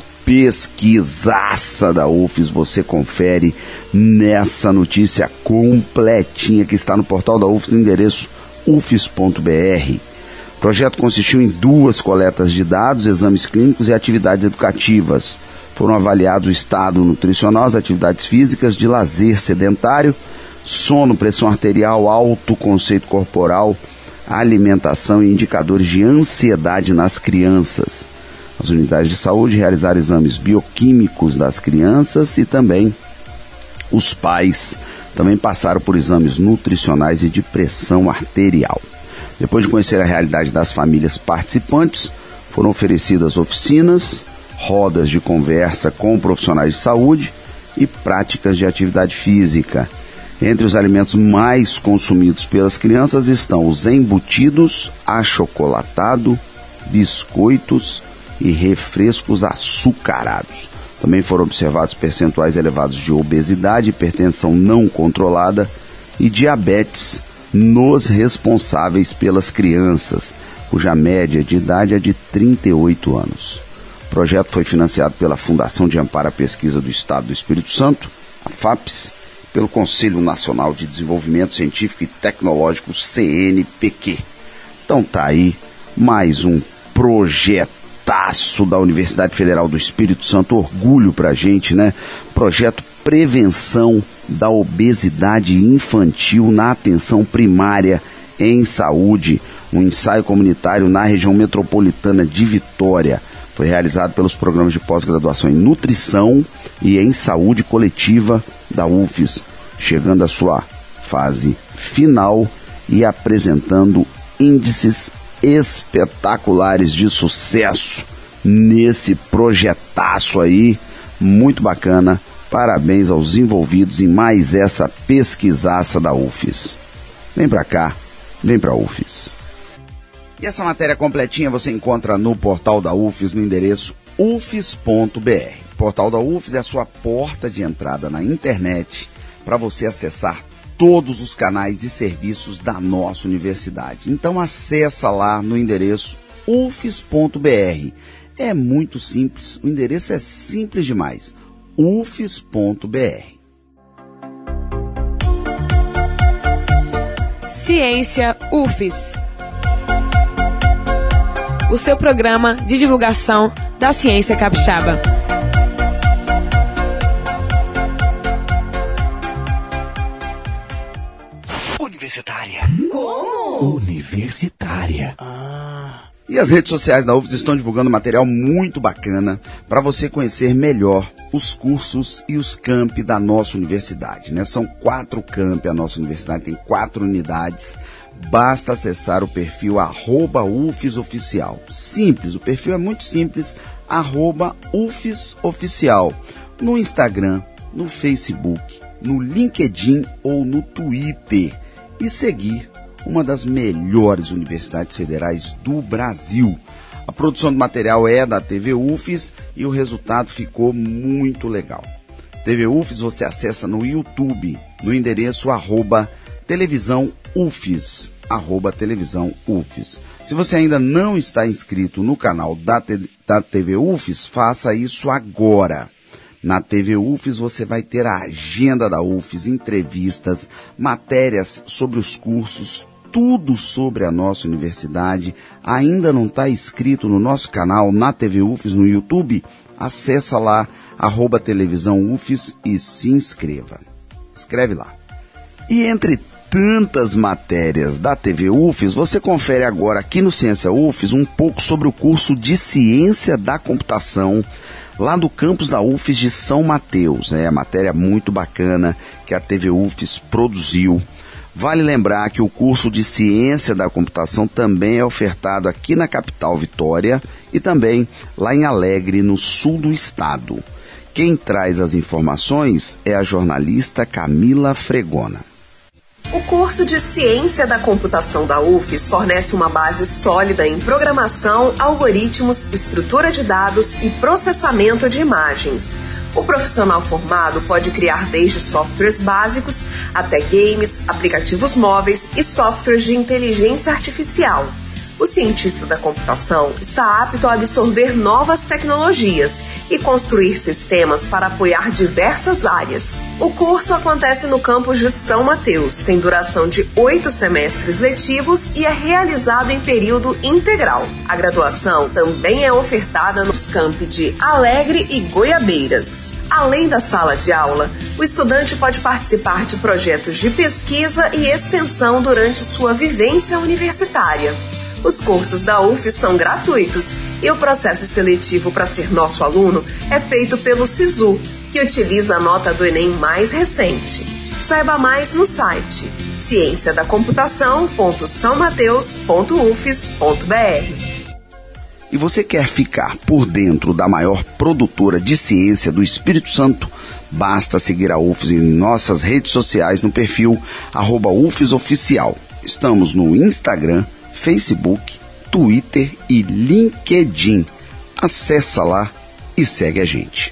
pesquisaça da UFES você confere nessa notícia completinha que está no portal da UFES, no endereço ufes.br. O projeto consistiu em 2 coletas de dados, exames clínicos e atividades educativas. Foram avaliados o estado nutricional, as atividades físicas, de lazer sedentário, sono, pressão arterial, alto conceito corporal, alimentação e indicadores de ansiedade nas crianças. As unidades de saúde realizaram exames bioquímicos das crianças e também os pais também passaram por exames nutricionais e de pressão arterial. Depois de conhecer a realidade das famílias participantes, foram oferecidas oficinas, rodas de conversa com profissionais de saúde e práticas de atividade física. Entre os alimentos mais consumidos pelas crianças estão os embutidos, achocolatado, biscoitos e refrescos açucarados. Também foram observados percentuais elevados de obesidade, hipertensão não controlada e diabetes nos responsáveis pelas crianças, cuja média de idade é de 38 anos. O projeto foi financiado pela Fundação de Amparo à Pesquisa do Estado do Espírito Santo, a FAPES, pelo Conselho Nacional de Desenvolvimento Científico e Tecnológico, CNPq. Então tá aí mais um projetaço da Universidade Federal do Espírito Santo, orgulho pra gente, né? Projeto Prevenção da Obesidade Infantil na Atenção Primária em Saúde, um ensaio comunitário na região metropolitana de Vitória. Foi realizado pelos programas de pós-graduação em Nutrição e em Saúde Coletiva da UFES, chegando à sua fase final e apresentando índices espetaculares de sucesso nesse projetaço aí, muito bacana. Parabéns aos envolvidos em mais essa pesquisaça da UFES. Vem pra cá, vem pra UFES. E essa matéria completinha você encontra no portal da UFES, no endereço ufes.br. O portal da UFES é a sua porta de entrada na internet para você acessar todos os canais e serviços da nossa universidade. Então acessa lá no endereço ufes.br. É muito simples, o endereço é simples demais. ufes.br. Ciência UFES. O seu programa de divulgação da ciência capixaba. Universitária. Como? Universitária. E as redes sociais da UFES estão divulgando material muito bacana para você conhecer melhor os cursos e os campi da nossa universidade, né? São 4 campi, a nossa universidade tem 4 unidades. Basta acessar o perfil @UFESoficial. Simples, o perfil é muito simples, @UFESoficial. No Instagram, no Facebook, no LinkedIn ou no Twitter. E seguir uma das melhores universidades federais do Brasil. A produção do material é da TV UFES e o resultado ficou muito legal. TV UFES você acessa no YouTube, no endereço @televisão UFES, @televisão UFES. Se você ainda não está inscrito no canal da TV UFES, faça isso agora. Na TV UFES você vai ter a agenda da UFES, entrevistas, matérias sobre os cursos, tudo sobre a nossa universidade. Ainda não está inscrito no nosso canal na TV UFES no YouTube? Acessa lá, @televisão UFES e se inscreva. Escreve lá. E entre tantas matérias da TV UFES, você confere agora aqui no Ciência UFES um pouco sobre o curso de Ciência da Computação lá do campus da UFES de São Mateus. É matéria muito bacana que a TV UFES produziu. Vale lembrar que o curso de Ciência da Computação também é ofertado aqui na capital Vitória e também lá em Alegre, no sul do estado. Quem traz as informações é a jornalista Camila Fregona. O curso de Ciência da Computação da UFES fornece uma base sólida em programação, algoritmos, estrutura de dados e processamento de imagens. O profissional formado pode criar desde softwares básicos até games, aplicativos móveis e softwares de inteligência artificial. O cientista da computação está apto a absorver novas tecnologias e construir sistemas para apoiar diversas áreas. O curso acontece no campus de São Mateus, tem duração de 8 semestres letivos e é realizado em período integral. A graduação também é ofertada nos campi de Alegre e Goiabeiras. Além da sala de aula, o estudante pode participar de projetos de pesquisa e extensão durante sua vivência universitária. Os cursos da UFES são gratuitos e o processo seletivo para ser nosso aluno é feito pelo SISU, que utiliza a nota do Enem mais recente. Saiba mais no site cienciadacomputação.saomateus.ufes.br. E você quer ficar por dentro da maior produtora de ciência do Espírito Santo? Basta seguir a UFES em nossas redes sociais no perfil @UFESOficial. Estamos no Instagram, Facebook, Twitter e LinkedIn. Acessa lá e segue a gente.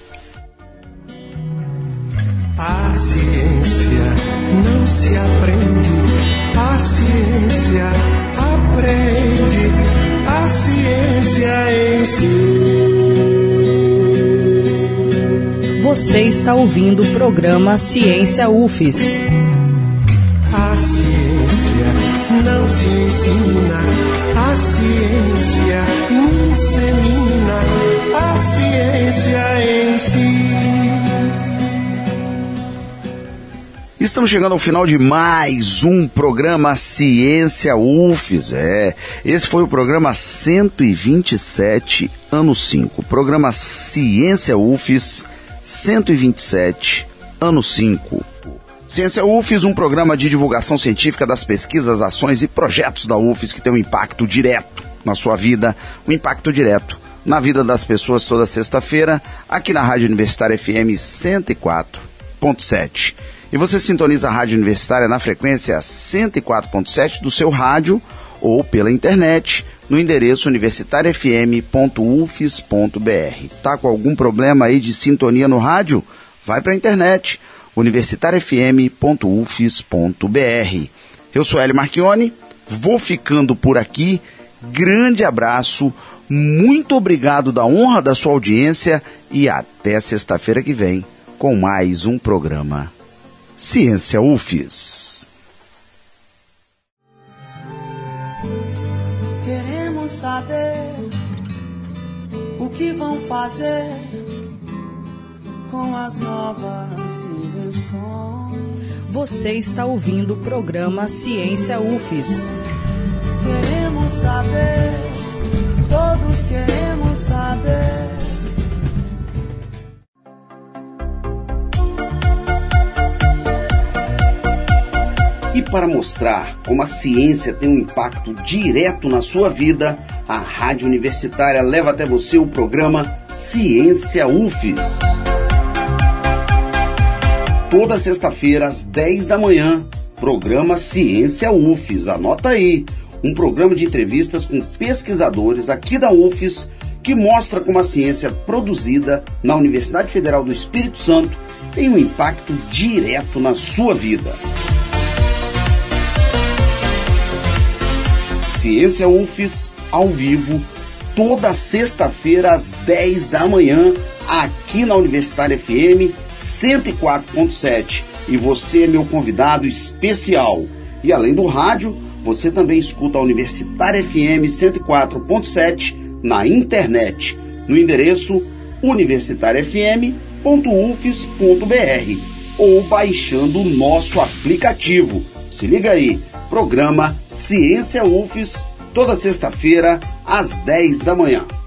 A ciência não se aprende, a ciência aprende, a ciência ensina. Você está ouvindo o programa Ciência UFES. A ciência não se ensina, a ciência insemina, a ciência ensina. Estamos chegando ao final de mais um programa Ciência UFES. Esse foi o programa 127, ano 5. Programa Ciência UFES 127, ano 5. Ciência UFES, um programa de divulgação científica das pesquisas, ações e projetos da UFES que tem um impacto direto na sua vida, um impacto direto na vida das pessoas toda sexta-feira, aqui na Rádio Universitária FM 104.7. E você sintoniza a Rádio Universitária na frequência 104.7 do seu rádio ou pela internet no endereço universitariafm.ufes.br. Tá com algum problema aí de sintonia no rádio? Vai para a internet, universitariafm.ufes.br. Eu sou Hélio Marchione, vou ficando por aqui. Grande abraço, muito obrigado da honra da sua audiência e até sexta-feira que vem com mais um programa Ciência UFES. Queremos saber o que vão fazer com as novas invenções. Você está ouvindo o programa Ciência UFES. Queremos saber, todos queremos saber. E para mostrar como a ciência tem um impacto direto na sua vida, a Rádio Universitária leva até você o programa Ciência UFES. Toda sexta-feira, às 10 da manhã, programa Ciência UFES. Anota aí, um programa de entrevistas com pesquisadores aqui da UFES que mostra como a ciência produzida na Universidade Federal do Espírito Santo tem um impacto direto na sua vida. Ciência UFES, ao vivo, toda sexta-feira às 10 da manhã, aqui na Universitária FM 104.7. E você é meu convidado especial. E além do rádio, você também escuta a Universitária FM 104.7 na internet, no endereço universitariafm.ufes.br ou baixando o nosso aplicativo Se liga aí, programa Ciência UFES, toda sexta-feira, às 10 da manhã.